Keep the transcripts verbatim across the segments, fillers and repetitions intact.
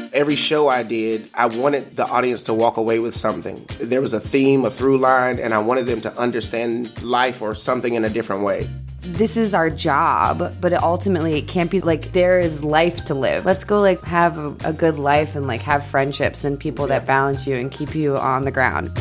every show I did, I wanted the audience to walk away with something. There was a theme, a through line, and I wanted them to understand life or something in a different way. This is our job, but it ultimately it can't be like there is life to live. Let's go like have a, a good life and like have friendships and people yeah. that balance you and keep you on the ground.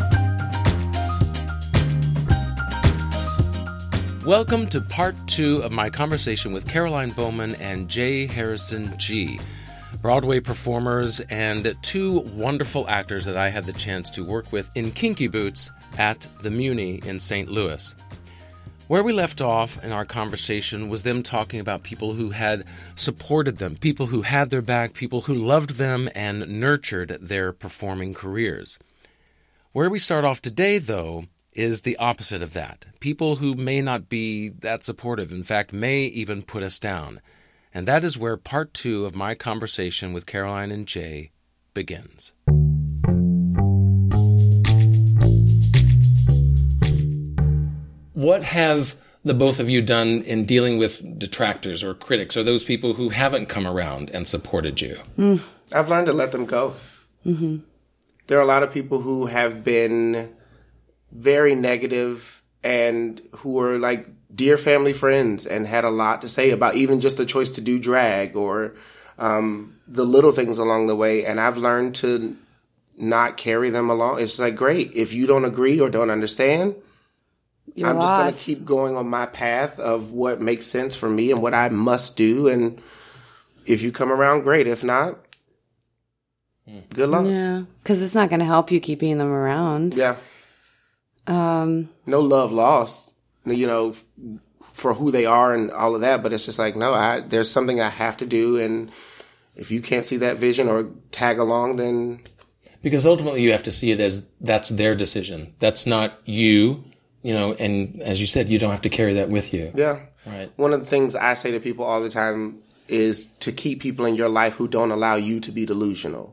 Welcome to part two of my conversation with Caroline Bowman and J. Harrison Ghee, Broadway performers and two wonderful actors that I had the chance to work with in Kinky Boots at the Muni in Saint Louis. Where we left off in our conversation was them talking about people who had supported them, people who had their back, people who loved them and nurtured their performing careers. Where we start off today, though, is the opposite of that. People who may not be that supportive, in fact, may even put us down. And that is where part two of my conversation with Caroline and Jay begins. What have the both of you done in dealing with detractors or critics or those people who haven't come around and supported you? Mm. I've learned to let them go. Mm-hmm. There are a lot of people who have been very negative and who are like dear family friends and had a lot to say about even just the choice to do drag or um, the little things along the way. And I've learned to not carry them along. It's like, great. If you don't agree or don't understand, You're I'm just going to keep going on my path of what makes sense for me and what I must do. And if you come around, great. If not, good luck. Yeah, because it's not going to help you keeping them around. Yeah. Um, no love lost, you know, for who they are and all of that. But it's just like, no, I, there's something I have to do. And if you can't see that vision or tag along, then. Because ultimately you have to see it as that's their decision. That's not you. You know, and as you said, you don't have to carry that with you. Yeah. Right. One of the things I say to people all the time is to keep people in your life who don't allow you to be delusional.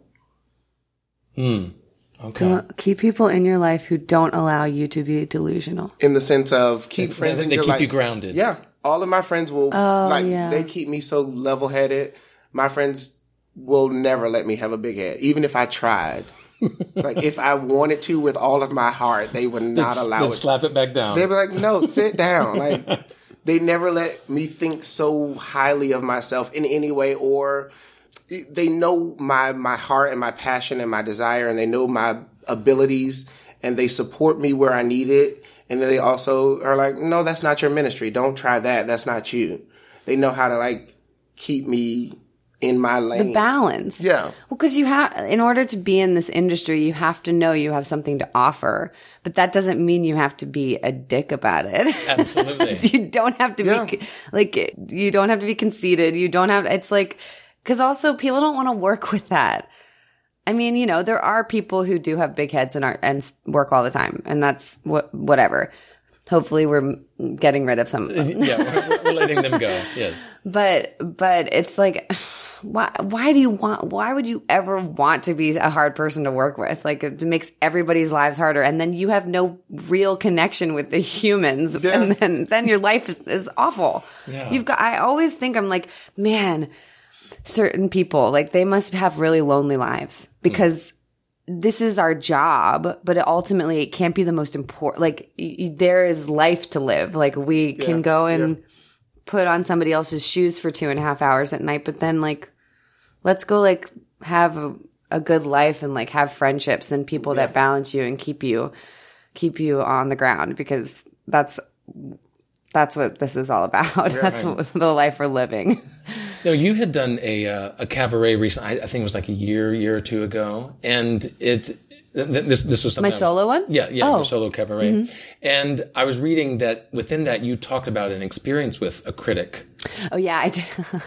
Hmm. Okay. Don't keep people in your life who don't allow you to be delusional. In the sense of keep they, friends they, in they your keep life. you grounded. Yeah. All of my friends will, oh, like, yeah. they keep me so level-headed. My friends will never let me have a big head, even if I tried. Like, if I wanted to with all of my heart, they would not they'd, allow they'd it. slap it back down. They'd be like, no, sit down. Like, they never let me think so highly of myself in any way, or they know my, my heart and my passion and my desire, and they know my abilities, and they support me where I need it. And then they also are like, no, that's not your ministry. Don't try that. That's not you. They know how to, like, keep me in my lane. The balance. Yeah. Well, because you have, in order to be in this industry, you have to know you have something to offer. But that doesn't mean you have to be a dick about it. Absolutely. You don't have to yeah. be, like, you don't have to be conceited. You don't have, it's like, because also people don't want to work with that. I mean, you know, there are people who do have big heads and are, and work all the time. And that's what, whatever. Hopefully we're getting rid of some of them. Yeah, we're, we're letting them go. Yes. But, but it's like, why, why do you want, why would you ever want to be a hard person to work with? Like, it makes everybody's lives harder. And then you have no real connection with the humans. Yeah. And then, then your life is awful. Yeah. You've got, I always think I'm like, man, certain people, like, they must have really lonely lives because mm. this is our job, but it ultimately it can't be the most important. Like, y- there is life to live. Like, we yeah. can go and yeah. put on somebody else's shoes for two and a half hours at night, but then, like, let's go, like, have a, a good life and, like, have friendships and people yeah. that balance you and keep you, keep you on the ground, because that's, that's what this is all about. Yeah, that's right. what, the life we're living. No, you had done a uh, a cabaret recently. I, I think it was like a year, year or two ago, and it th- this this was something my solo was, one. Yeah, yeah, oh. your solo cabaret. Mm-hmm. And I was reading that within that you talked about an experience with a critic. Oh yeah, I did.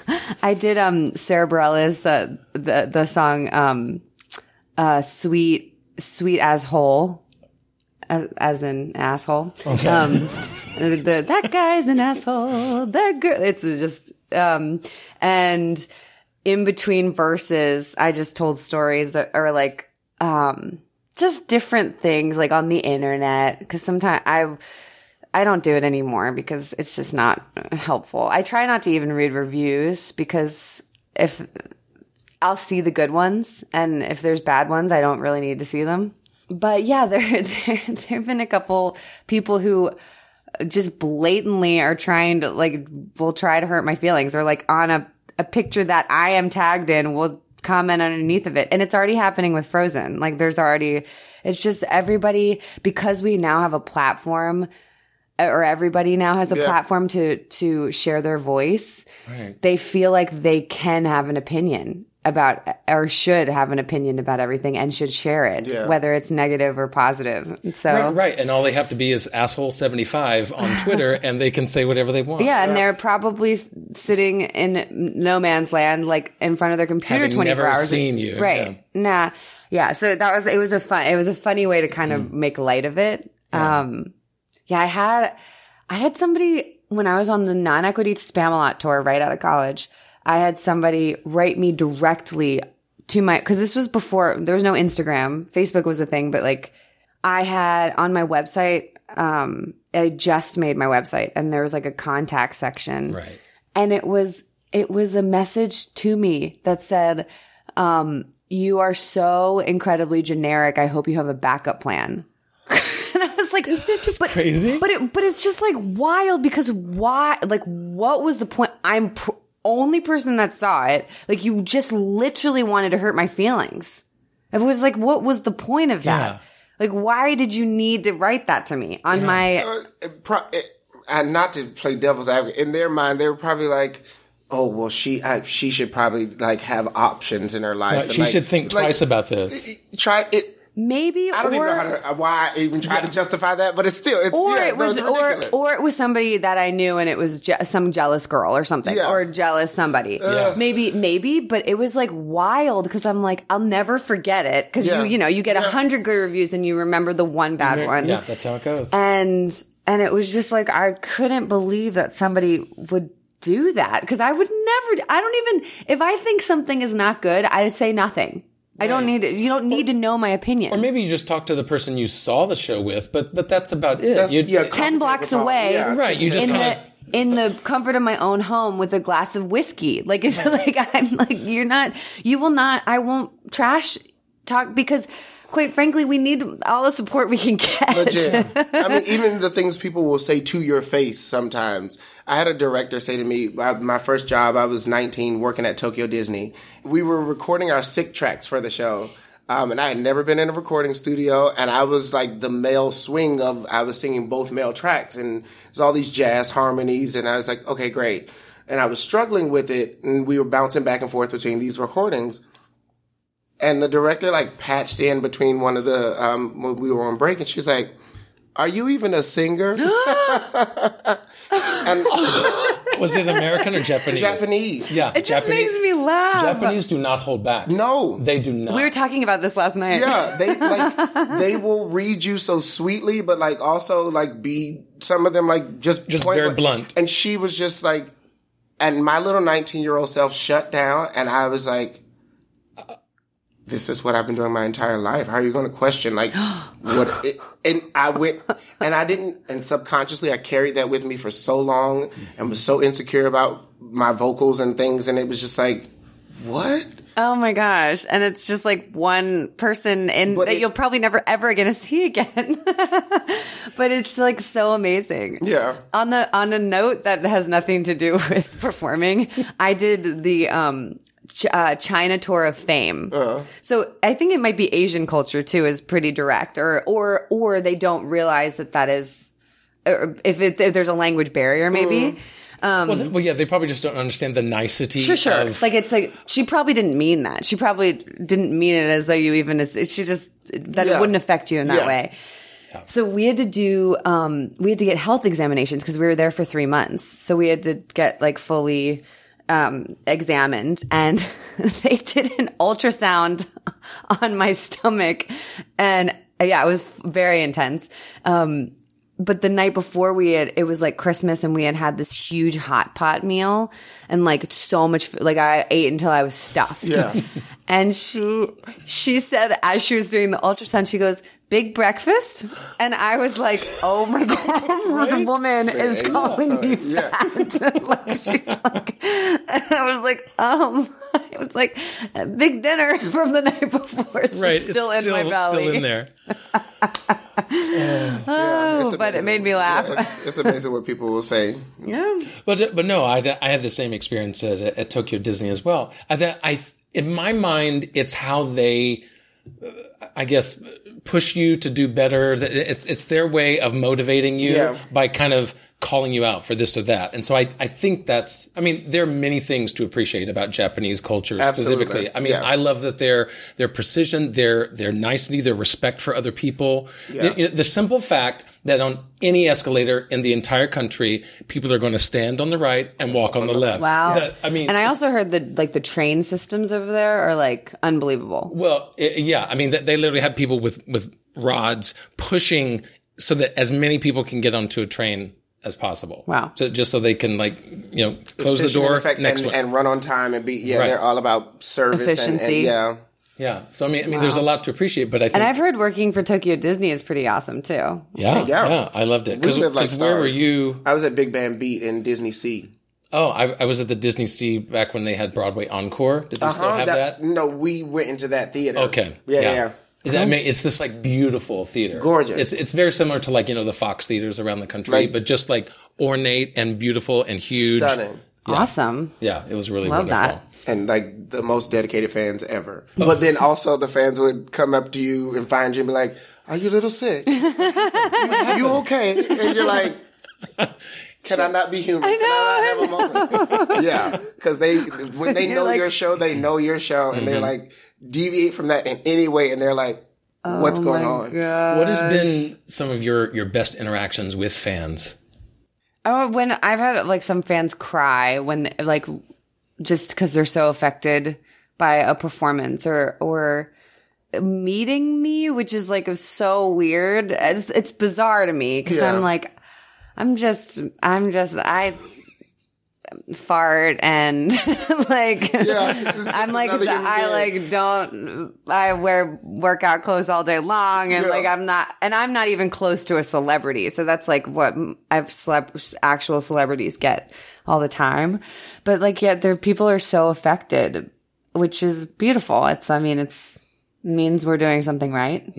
I did. Um, Sarah Bareilles, uh, the the song, um, uh, sweet sweet as whole. As, as in asshole. Okay. Um, the, the, that guy's an asshole. That girl. It's just, um, and in between verses, I just told stories that are like, um, just different things like on the internet. Cause sometimes I, I don't do it anymore because it's just not helpful. I try not to even read reviews because if I'll see the good ones, and if there's bad ones, I don't really need to see them. But yeah, there there there have been a couple people who just blatantly are trying to like will try to hurt my feelings, or like on a a picture that I am tagged in will comment underneath of it, and it's already happening with Frozen. Like there's already, it's just everybody, because we now have a platform, or everybody now has a yeah. platform to to share their voice. Right. They feel like they can have an opinion about, or should have an opinion about everything, and should share it, yeah. whether it's negative or positive. So right, right, and all they have to be is asshole seventy-five on Twitter, and they can say whatever they want. Yeah, and yeah. they're probably sitting in no man's land, like in front of their computer Having twenty-four never hours. Seen you, right? Yeah. Nah, yeah. So that was it. Was a fun. It was a funny way to kind of mm. make light of it. Yeah. Um, yeah, I had I had somebody when I was on the non-equity Spamalot tour right out of college. I had somebody write me directly to my, because this was before, there was no Instagram. Facebook was a thing, but like I had on my website, um, I just made my website, and there was like a contact section. Right. And it was, it was a message to me that said, um, you are so incredibly generic. I hope you have a backup plan. And I was like, isn't it just but, crazy? But it, but it's just like wild, because why, like, what was the point? I'm pr- only person that saw it. Like, you just literally wanted to hurt my feelings. It was like, what was the point of that? Yeah. Like, why did you need to write that to me on yeah. my... Uh, it pro- it, and not to play devil's advocate, in their mind, they were probably like, oh, well, she I, she should probably, like, have options in her life. Right, and she like, should think like, twice about this. Try it. Maybe, I don't or, even know how to, why I even try yeah. to justify that, but it's still, it's, or yeah, it was, no, or, ridiculous. or it was somebody that I knew, and it was je- some jealous girl or something, yeah. or jealous somebody. Yeah. Maybe, maybe, but it was like wild, because I'm like, I'll never forget it, because yeah. you, you know, you get a yeah. hundred good reviews and you remember the one bad one. Yeah, that's how it goes. And, and it was just like, I couldn't believe that somebody would do that, because I would never, I don't even, if I think something is not good, I'd say nothing. I don't need it. You don't need or, to know my opinion. Or maybe you just talk to the person you saw the show with, but but that's about it. That's, yeah, Ten blocks away, yeah. right? You just in kinda, the in the comfort of my own home with a glass of whiskey. Like it's like I'm like you're not. You will not. I won't trash talk, because, quite frankly, we need all the support we can get. Legit. I mean, even the things people will say to your face sometimes. I had a director say to me, my first job, I was nineteen, working at Tokyo Disney. We were recording our sick tracks for the show. Um, and I had never been in a recording studio, and I was like the male swing of, I was singing both male tracks, and there's all these jazz harmonies, and I was like, okay, great. And I was struggling with it, and we were bouncing back and forth between these recordings. And the director like patched in between one of the, um, when we were on break, and she's like, are you even a singer? And was it American or Japanese? Japanese. Yeah. It just Japanese, makes me laugh. Japanese do not hold back. No. They do not. We were talking about this last night. Yeah. They like, they will read you so sweetly, but like also like be, some of them like just, just point very blank. blunt. And she was just like, and my little nineteen year old self shut down, and I was like, this is what I've been doing my entire life. How are you going to question, like, what? It, and I went, and I didn't, and subconsciously I carried that with me for so long and was so insecure about my vocals and things. And it was just like, what? Oh my gosh. And it's just like one person in But that it- you'll probably never ever going to see again. But it's like so amazing. Yeah. On the, on a note that has nothing to do with performing, I did the, um, Ch- uh, China tour of fame. Uh-huh. So I think it might be Asian culture too is pretty direct, or or or they don't realize that that is, or if, it, if there's a language barrier maybe. Mm. Um, well, th- well, yeah, they probably just don't understand the nicety. Sure, sure. Of, like it's like she probably didn't mean that. She probably didn't mean it as though you even. As, she just that Yeah. it wouldn't affect you in that Yeah. way. So we had to do, um, we had to get health examinations because we were there for three months. So we had to get like fully, um, examined, and they did an ultrasound on my stomach. And uh, yeah, it was very intense. Um, but the night before we had, it was like Christmas, and we had had this huge hot pot meal and like so much food. Like I ate until I was stuffed. Yeah. And she, she said as she was doing the ultrasound, she goes, "Big breakfast?" And I was like, oh my gosh, this woman is calling me Yeah. fat. Like she's like, and I was like, um, it's like a big dinner from the night before. It's Right. just still it's in still, my belly. still in there. Yeah, Oh, it's but it amazing. made me laugh. Yeah, it's, it's amazing what people will say. Yeah. But but no, I, I had the same experience at, at Tokyo Disney as well. I, th- I in my mind, it's how they, uh, I guess, push you to do better. It's it's their way of motivating you Yeah. by kind of calling you out for this or that. And so I, I think that's, I mean, there are many things to appreciate about Japanese culture Absolutely. specifically. I mean, Yeah. I love that their, their precision, their, their nicety, their respect for other people. Yeah. The, the simple fact that on any escalator in the entire country, people are going to stand on the right and walk on the left. Wow. That- I mean, And I also heard that like the train systems over there are like unbelievable. well, i yeah, I mean, they they literally have people with, with rods pushing so that as many people can get onto a train as possible. Wow. So just so they can, like, you know, close the Efficient door, and effect- next and, one. and run on time and be yeah. Right. They're all about service and- Efficiency. And, yeah. yeah. So, I mean, I mean, there's a lot to appreciate, but I think. And I've heard working for Tokyo Disney is pretty awesome too. yeah, yeah. Yeah. I loved it. We Because live like where were stars. you? I was at Big Band Beat in Disney Sea. Oh, I, I was at the Disney Sea back when they had Broadway Encore. Did they still Uh-huh, have that? No, we went into that theater. Okay. Yeah, yeah. I mean, it's this like beautiful theater. Gorgeous. It's it's very similar to like, you know, the Fox theaters around the country, Like- but just like ornate and beautiful and huge. Stunning. Awesome. Yeah, it was really Love wonderful. that. And like the most dedicated fans ever. But then also the fans would come up to you and find you and be like, "Are you a little sick? Are you okay?" And you're like, "Can I not be human? I Can I not have a moment?" Yeah, because they when they You're know like- your show, they know your show, and they're like deviate from that in any way, and they're like, "What's going Oh my on?" God. What has been some of your, your best interactions with fans? Oh, when I've had like some fans cry when like just because they're so affected by a performance or or meeting me, which is like so weird. It's, it's bizarre to me because Yeah. I'm like, I'm just, I'm just, I fart and like Yeah, this is I'm like another human I being. like don't I wear workout clothes all day long and Yeah. like I'm not and I'm not even close to a celebrity, so that's like what I've celeb- actual celebrities get all the time. But like yeah, there people are so affected, which is beautiful. It's I mean it's means we're doing something right.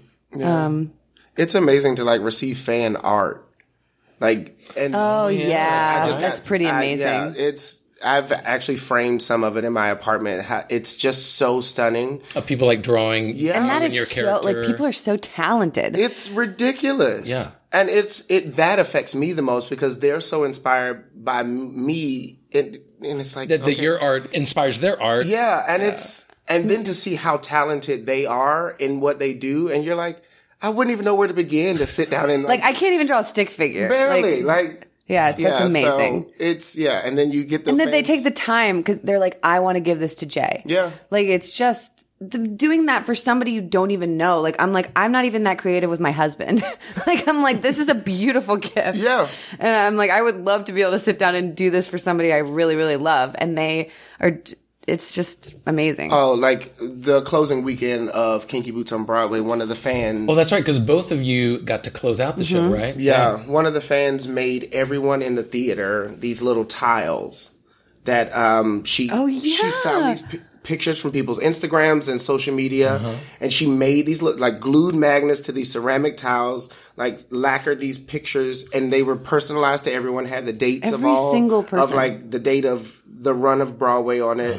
Um It's amazing to like receive fan art. Like, and oh yeah, I just that's got- pretty I- amazing. yeah, it's I've actually framed some of it in my apartment. Ha- It's just so stunning. Of people like drawing Yeah. and that in is your so character. like people are so talented. It's ridiculous. Yeah. And it's it that affects me the most because they're so inspired by m- me. It, and it's like that, that okay. your art inspires their art. yeah, and it's and then to see how talented they are in what they do, and you're like, I wouldn't even know where to begin to sit down and like I can't even draw a stick figure. barely Like, like. yeah, that's yeah, amazing. So it's yeah, and then you get the And then they fans- take the time because they're like, I want to give this to Jay. Yeah. Like, it's just d- doing that for somebody you don't even know. Like, I'm like, I'm not even that creative with my husband. Like, I'm like, this is a beautiful gift. Yeah. And I'm like, I would love to be able to sit down and do this for somebody I really, really love. And they are, it's just amazing. Oh, like the closing weekend of Kinky Boots on Broadway, one of the fans. Well, that's right, because both of you got to close out the show, right? yeah, one of the fans made everyone in the theater these little tiles that um, she Oh, she yeah. found these pi- pictures from people's Instagrams and social media, and she made these look like glued magnets to these ceramic tiles, like lacquered these pictures, and they were personalized to everyone. Had the dates of Every all single of person. like the date of the run of Broadway on it,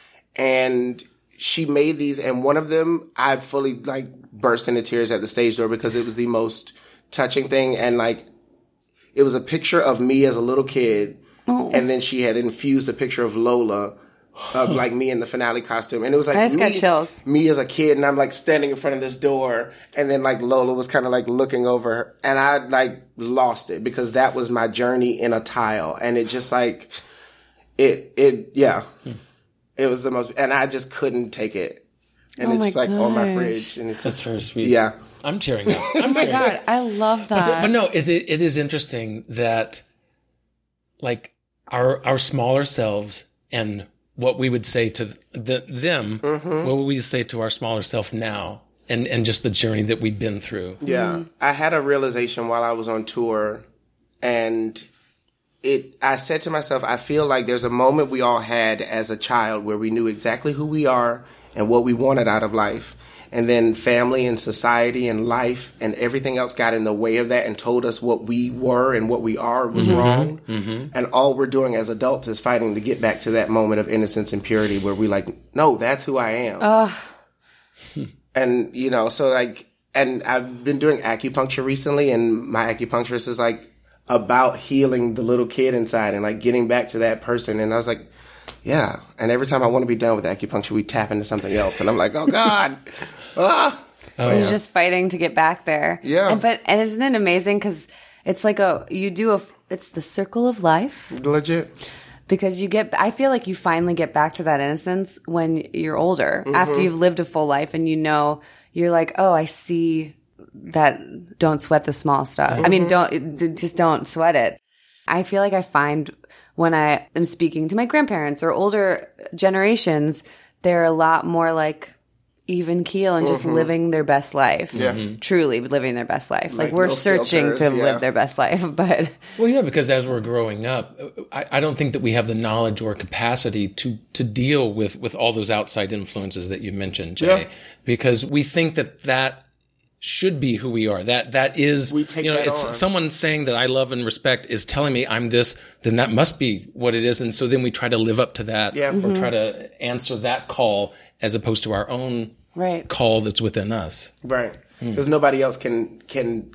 and she made these, and one of them I fully like burst into tears at the stage door because it was the most touching thing, and like it was a picture of me as a little kid, and then she had infused a picture of Lola, of like me in the finale costume, and it was like I just me, got chills. me as a kid, and I'm like standing in front of this door, and then like Lola was kind of like looking over her, and I like lost it because that was my journey in a tile, and it just like it it yeah, it was the most, and I just couldn't take it, and Oh it's my like on my gosh. fridge, and it just That's very sweet. yeah. I'm cheering up. I'm Oh my cheering. God, I love that. But no, it, it it is interesting that like our our smaller selves and what we would say to the, them, what would we say to our smaller self now, and and just the journey that we've been through. Yeah. I had a realization while I was on tour, and it, I said to myself, I feel like there's a moment we all had as a child where we knew exactly who we are and what we wanted out of life. And then family and society and life and everything else got in the way of that and told us what we were and what we are was mm-hmm. wrong. Mm-hmm. And all we're doing as adults is fighting to get back to that moment of innocence and purity where we like, no, that's who I am. Uh. And, you know, so like, and I've been doing acupuncture recently, and my acupuncturist is like about healing the little kid inside and like getting back to that person. And I was like, yeah. And every time I want to be done with acupuncture, we tap into something else. And I'm like, oh God. ah. Oh, You're yeah. just fighting to get back there. Yeah. And, but, and isn't it amazing? Because it's like a, you do a, it's the circle of life. Legit. Because you get, I feel like you finally get back to that innocence when you're older, mm-hmm. after you've lived a full life and you know, you're like, oh, I see that. Don't sweat the small stuff. Mm-hmm. I mean, don't, just don't sweat it. I feel like I find when I am speaking to my grandparents or older generations, they're a lot more like even keel and just mm-hmm. living their best life. Yeah. Mm-hmm. Truly living their best life. Like, like we're no searching filters, to yeah. live their best life, but. Well, yeah, because as we're growing up, I, I don't think that we have the knowledge or capacity to, to deal with, with all those outside influences that you mentioned, Jay, yeah. because we think that that should be who we are. That, that is, we take you know, that it's on. Someone saying that I love and respect is telling me I'm this, then that must be what it is. And so then we try to live up to that yeah. or mm-hmm. try to answer that call as opposed to our own right. call that's within us. Right. Because mm. nobody else can can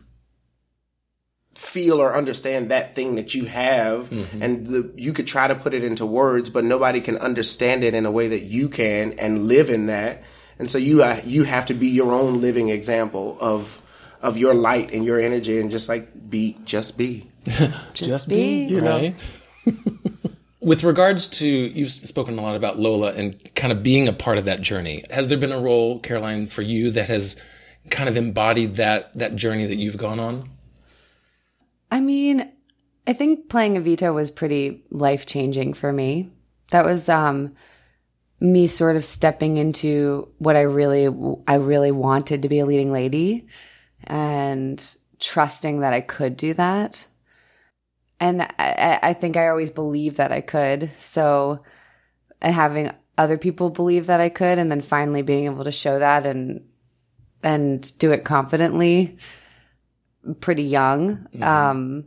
feel or understand that thing that you have. Mm-hmm. And the, you could try to put it into words, but nobody can understand it in a way that you can and live in that. And so you uh, you have to be your own living example of of your light and your energy and just like be, just be. just, just be, you know. Right? With regards to, you've spoken a lot about Lola and kind of being a part of that journey. Has there been a role, Caroline, for you that has kind of embodied that that journey that you've gone on? I mean, I think playing Evita was pretty life-changing for me. That was um, me sort of stepping into what I really, I really wanted to be a leading lady and trusting that I could do that. And I, I think I always believed that I could. So and having other people believe that I could and then finally being able to show that and and do it confidently pretty young. Mm-hmm. Um,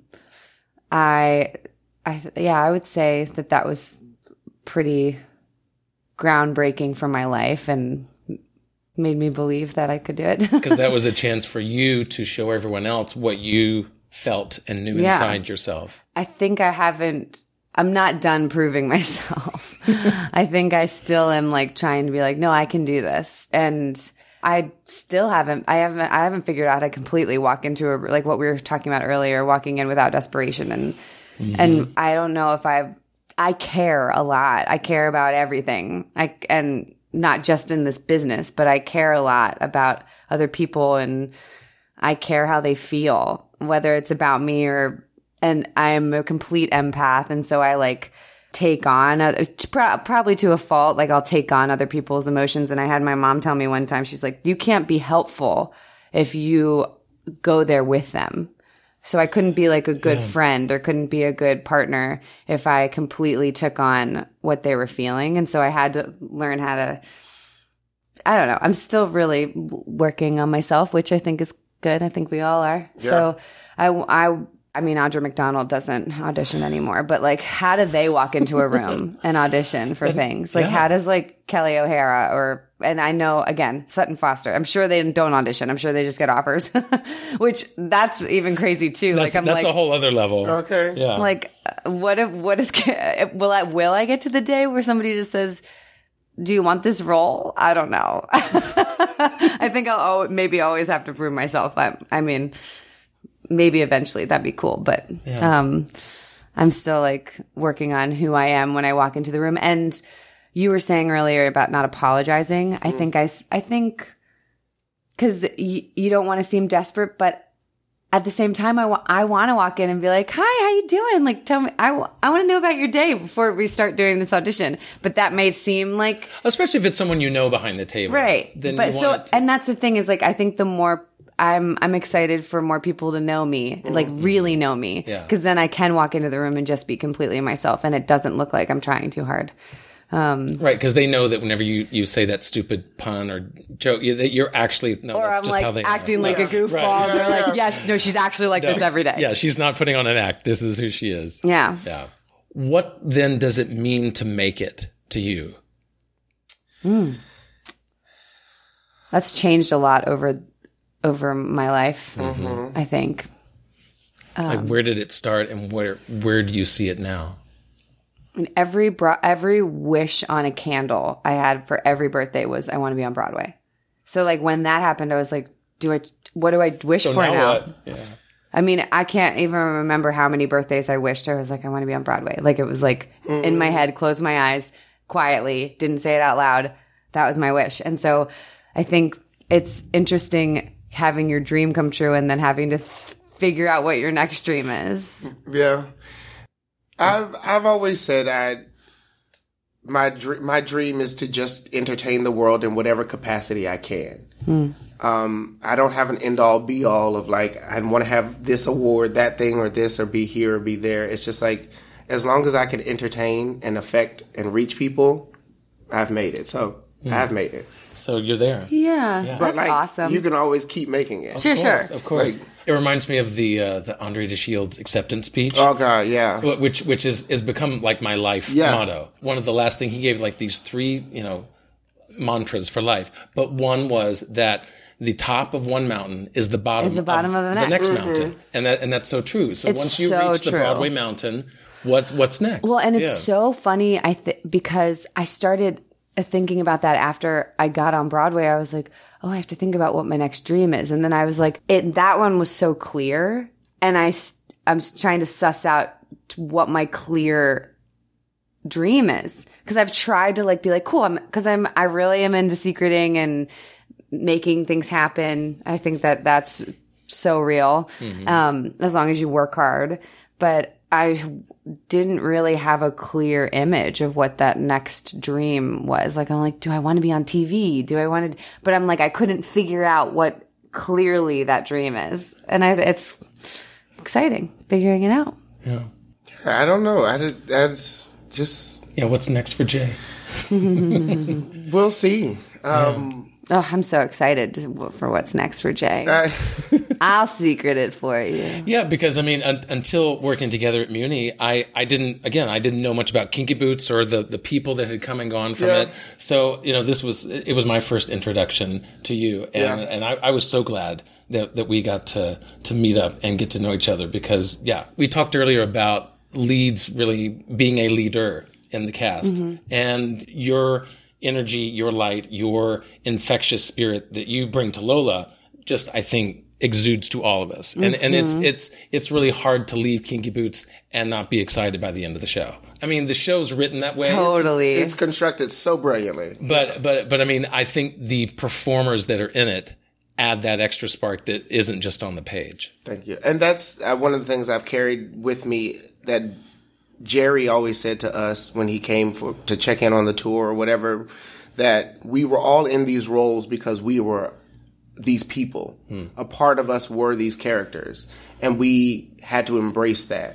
I, I, yeah, I would say that that was pretty groundbreaking for my life and made me believe that I could do it. Because that was a chance for you to show everyone else what you felt and knew yeah. inside yourself. I think I haven't, I'm not done proving myself. I think I still am like trying to be like, no, I can do this. And I still haven't, I haven't, I haven't figured out how to completely walk into a, like what we were talking about earlier, walking in without desperation. And, mm-hmm. and I don't know if I've, I care a lot. I care about everything. I, and not just in this business, but I care a lot about other people and I care how they feel, whether it's about me or, and I am a complete empath. And so I like take on, uh, probably to a fault, like I'll take on other people's emotions. And I had my mom tell me one time, she's like, you can't be helpful if you go there with them. So I couldn't be like a good yeah. friend or couldn't be a good partner if I completely took on what they were feeling. And so I had to learn how to, I don't know, I'm still really working on myself, which I think is good. I think we all are. Yeah. So I, I, I mean, Audra McDonald doesn't audition anymore, but like, how do they walk into a room and audition for things? Like, yeah. how does like Kelly O'Hara or, and I know again, Sutton Foster, I'm sure they don't audition. I'm sure they just get offers, which that's even crazy too. That's, like, I'm that's like, a whole other level. Okay. Yeah. Like, what if, what is, will I, will I get to the day where somebody just says, do you want this role? I don't know. I think I'll oh, maybe always have to prove myself. I, I mean, maybe eventually that'd be cool, but yeah. um, I'm still like working on who I am when I walk into the room. And you were saying earlier about not apologizing. Mm. I think I, I think because y- you don't want to seem desperate, but at the same time, I, wa- I want to walk in and be like, hi, how you doing? Like, tell me, I, w- I want to know about your day before we start doing this audition. But that may seem like... Especially if it's someone you know behind the table. Right. Then but you so, want it to... And that's the thing is like, I think the more I'm I'm excited for more people to know me, like really know me, Yeah. because then I can walk into the room and just be completely myself, and it doesn't look like I'm trying too hard. Um, Right, because they know that whenever you, you say that stupid pun or joke, you, that you're actually no. or that's I'm just like how they acting are. like a goofball. Right. They're like, yes, no, she's actually like this every day. Yeah, she's not putting on an act. This is who she is. Yeah. Yeah. What then does it mean to make it to you? That's changed a lot over over my life. I think. Like, where did it start, and where where do you see it now? And every bro- every wish on a candle I had for every birthday was I want to be on Broadway. So like when that happened, I was like, do I? What do I wish So for now, now? what? Yeah. I mean, I can't even remember how many birthdays I wished. I was like, I want to be on Broadway. Like it was like in my head, closed my eyes quietly, didn't say it out loud. That was my wish. And so I think it's interesting having your dream come true and then having to th- figure out what your next dream is. Yeah. I've I've always said I my dr- my dream is to just entertain the world in whatever capacity I can. Hmm. Um, I don't have an end all be all of like I want to have this award, that thing, or this, or be here or be there. It's just like as long as I can entertain and affect and reach people, I've made it. So I've made it. So you're there. Yeah, Yeah. But that's like awesome. you can always keep making it. sure, Of sure. course, of course. Like- it reminds me of the uh, the Andre de Shields acceptance speech. Oh God, yeah. Wh- which which is is become like my life Yeah. motto. One of the last thing he gave like these three, you know, mantras for life. But one was that the top of one mountain is the bottom, Is the bottom of the next. next mountain. And that and that's so true. So It's once you so reach the true. Broadway mountain, what what's next? Well, and it's Yeah. so funny, I th- because I started thinking about that after I got on Broadway. I was like, oh, I have to think about what my next dream is. And then I was like, it, that one was so clear. And I, s- I'm s- trying to suss out t- what my clear dream is. Cause I've tried to like be like, cool. I'm, cause I'm, I really am into secreting and making things happen. I think that that's so real. Um, as long as you work hard. But I didn't really have a clear image of what that next dream was. Like, I'm like, do I want to be on T V? Do I want to, but I'm like, I couldn't figure out what clearly that dream is. And I, it's exciting figuring it out. Yeah. I don't know. I did, that's just Yeah, what's next for Jay? we'll see. Um, Oh, I'm so excited for what's next for Jay. I, I'll secret it for you. Yeah, because I mean, un- until working together at Muni, I, I didn't, again, I didn't know much about Kinky Boots or the, the people that had come and gone from Yeah. it. So, you know, this was, it was my first introduction to you. And, Yeah. and I, I was so glad that, that we got to, to meet up and get to know each other because, yeah, we talked earlier about leads really being a leader in the cast. And your energy, your light, your infectious spirit that you bring to Lola just, I think, exudes to all of us. And and it's it's it's really hard to leave Kinky Boots and not be excited by the end of the show. I mean, the show's written that way. Totally. it's constructed so brilliantly. But but but I mean, I think the performers that are in it add that extra spark that isn't just on the page. Thank you. And that's uh, one of the things I've carried with me that Jerry always said to us when he came for, to check in on the tour or whatever, that we were all in these roles because we were these people. A part of us were these characters. And we had to embrace that.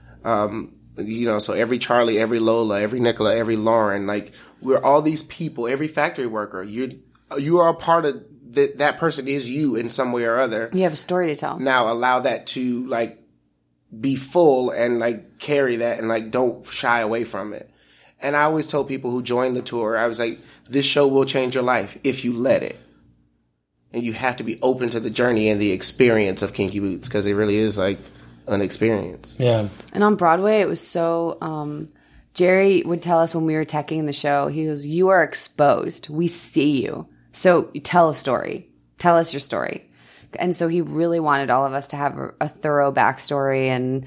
Um, you know, so every Charlie, every Lola, every Nicola, every Lauren, like we're all these people, every factory worker. You you are a part of that. That person is you in some way or other. You have a story to tell. Now allow that to like be full and like carry that and like don't shy away from it. And I always told people who joined the tour, I was like, this show will change your life if you let it. And you have to be open to the journey and the experience of Kinky Boots because it really is like an experience. Yeah. And on Broadway, it was so, um, Jerry would tell us when we were teching the show, he goes, you are exposed. We see you. So you tell a story. Tell us your story. And so he really wanted all of us to have a, a thorough backstory. And,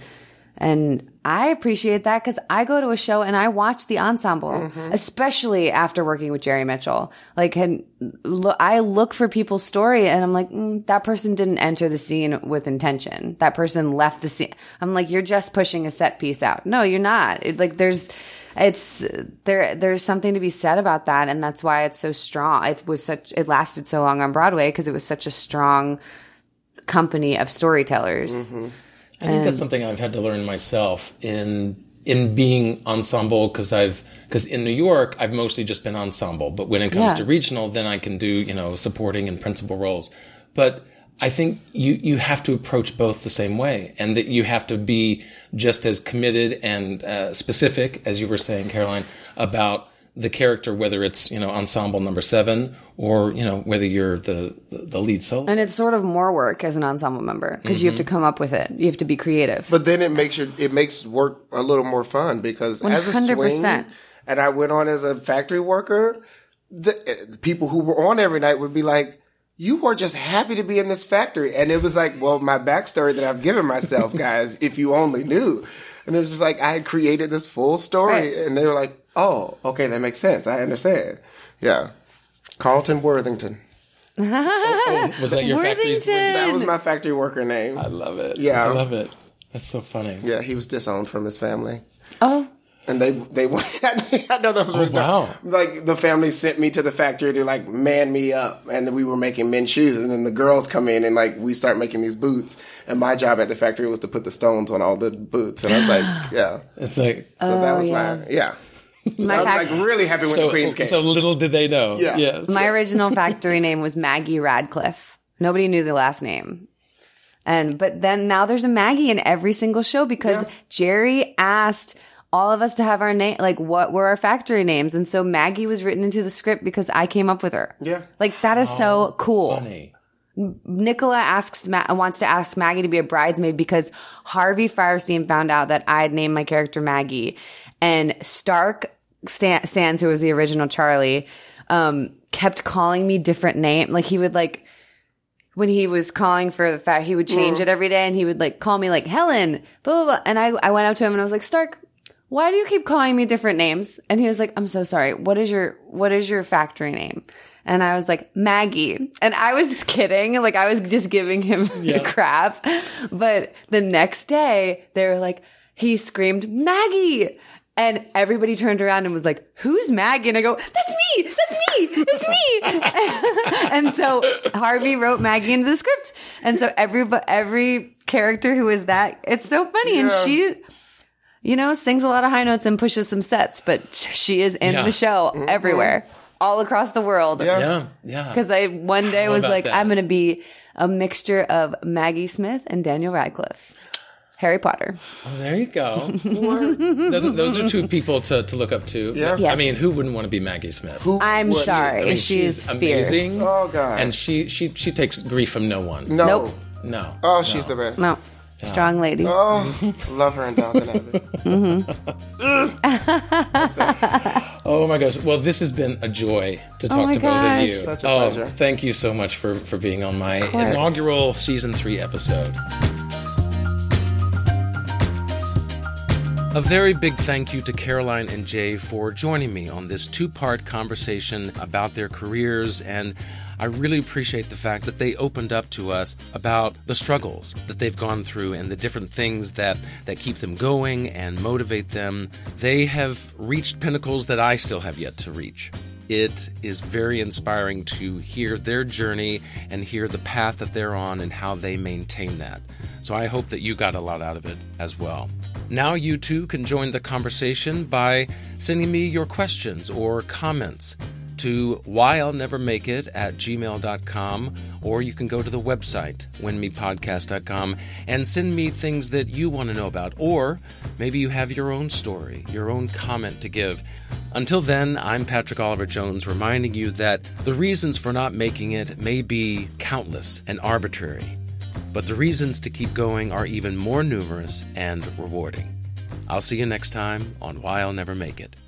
and I appreciate that because I go to a show and I watch the ensemble, especially after working with Jerry Mitchell. Like, and lo- I look for people's story and I'm like, mm, that person didn't enter the scene with intention. That person left the scene. I'm like, you're just pushing a set piece out. No, you're not. It, like, there's, it's there. There's something to be said about that, and that's why it's so strong. It was such. It lasted so long on Broadway because it was such a strong company of storytellers. Mm-hmm. I think that's something I've had to learn myself in in being ensemble, because I've because in New York I've mostly just been ensemble, but when it comes Yeah. to regional, then I can do, you know, supporting and principal roles. But I think you you have to approach both the same way, and that you have to be just as committed and uh, specific, as you were saying, Caroline, about the character, whether it's, you know, ensemble number seven or, you know, whether you're the the lead solo. And it's sort of more work as an ensemble member because you have to come up with it. You have to be creative. But then it makes your it makes work a little more fun, because as a one hundred swing, percent. and I went on as a factory worker, the, the people who were on every night would be like, "You were just happy to be in this factory," and it was like, well, my backstory that I've given myself, guys, if you only knew. And it was just like I had created this full story, Right. and they were like, "Oh, okay, that makes sense. I understand." Yeah, Carlton Worthington. Oh, was that your factory's? Worthington. That was my factory worker name. I love it. Yeah. I love it. That's so funny. Yeah, he was disowned from his family. Oh, And they, they, I know that was really wow. like the family sent me to the factory to like man me up, and we were making men's shoes, and then the girls come in and like we start making these boots, and my job at the factory was to put the stones on all the boots, and I was like, yeah, It's like so that Oh, was yeah. my yeah. my, I was fac- like really happy when so. the Queens came. So little did they know. Yeah. Yes. my original factory name was Maggie Radcliffe. Nobody knew the last name. And but then now there's a Maggie in every single show because Yeah. Jerry asked all of us to have our name, like what were our factory names, and so Maggie was written into the script because I came up with her. Yeah. Like that is so cool. Funny. Nicola asks Ma- wants to ask Maggie to be a bridesmaid because Harvey Firestein found out that I had named my character Maggie, and Stark Stan- Sands, who was the original Charlie, um, kept calling me different name. Like he would like when he was calling for the fact he would change it every day, and he would like call me like Helen, blah blah blah. And I I went up to him and I was like, Stark, why do you keep calling me different names? And he was like, I'm so sorry. What is your what is your factory name? And I was like, Maggie. And I was kidding. Like, I was just giving him Yeah. crap. But the next day, they were like, he screamed, Maggie. And everybody turned around and was like, who's Maggie? And I go, that's me. That's me. That's me. And so Harvey wrote Maggie into the script. And so every, every character who is that, it's so funny. And Yeah. she, you know, sings a lot of high notes and pushes some sets, but she is in Yeah. the show everywhere. All across the world. Yeah. Yeah. Yeah. Because I one day How was about like, that? I'm going to be a mixture of Maggie Smith and Daniel Radcliffe. Harry Potter. Oh, there you go. Th- Those are two people to, to look up to. Yeah. Yes. I mean, who wouldn't want to be Maggie Smith? Who I'm would- sorry. I mean, she's, fierce. amazing. Oh God. And she, she she takes grief from no one. no. Nope. No. Oh, she's the best. No. Strong lady. Oh, love her in Downton Abbey. Oh my gosh. Well, this has been a joy to talk my to both gosh. of you. Such a oh, pleasure. thank you so much for, for being on my course. inaugural season three episode. A very big thank you to Caroline and Jay for joining me on this two-part conversation about their careers, and I really appreciate the fact that they opened up to us about the struggles that they've gone through and the different things that, that keep them going and motivate them. They have reached pinnacles that I still have yet to reach. It is very inspiring to hear their journey and hear the path that they're on and how they maintain that. So I hope that you got a lot out of it as well. Now you too can join the conversation by sending me your questions or comments to why I'll never make it at gmail dot com, or you can go to the website, win me podcast dot com, and send me things that you want to know about, or maybe you have your own story, your own comment to give. Until then, I'm Patrick Oliver Jones, reminding you that the reasons for not making it may be countless and arbitrary, but the reasons to keep going are even more numerous and rewarding. I'll see you next time on Why I'll Never Make It.